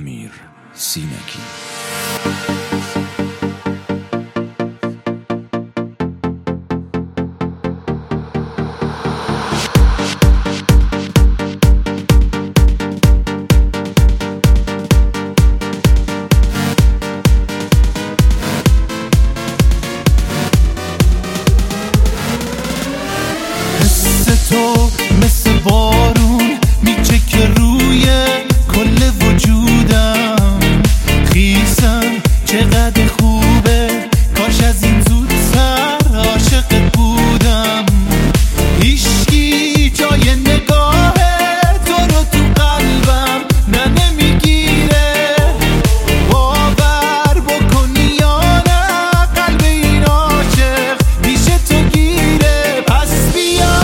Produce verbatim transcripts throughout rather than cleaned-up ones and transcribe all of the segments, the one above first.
امیر سینگی. تو مثل بارون میچکه روی کل وجودم، خیسم چقدر خوبه، کاش از این زودتر عاشقت بودم. هیشکی جای نگاه تو رو تو قلبم نه نمیگیره، باور بکنی یا نه قلب این عاشق پیش تو گیره. پس بیا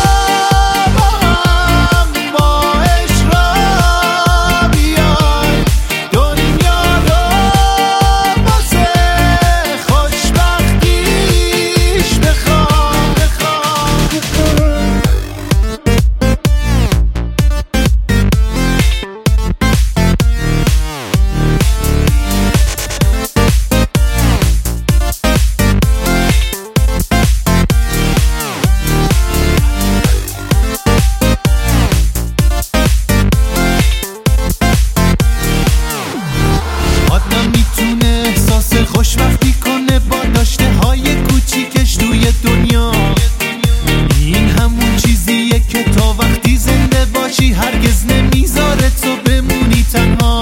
خوشبختی کنه با داشته های کوچیکش توی دنیا. این همون چیزیه که تا وقتی زنده باشی هرگز نمیذاره تو بمونی تنها.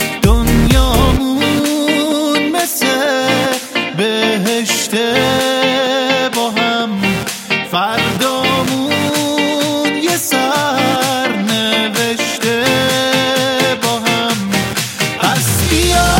دنیامون مثل بهشته با هم، فردامون یه سر نوشته با هم. پس بیا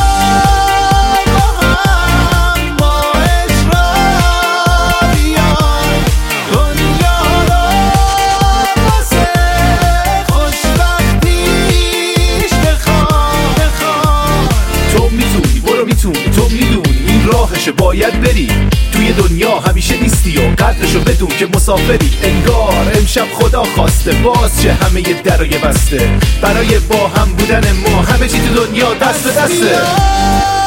تو میدونی این راهشو باید بری، توی دنیا همیشه نیستی و قدرشو بدون که مسافری. انگار امشب خدا خواسته باز چه همه یه درای بسته، برای با هم بودن ما همه چی تو دنیا دست به دسته.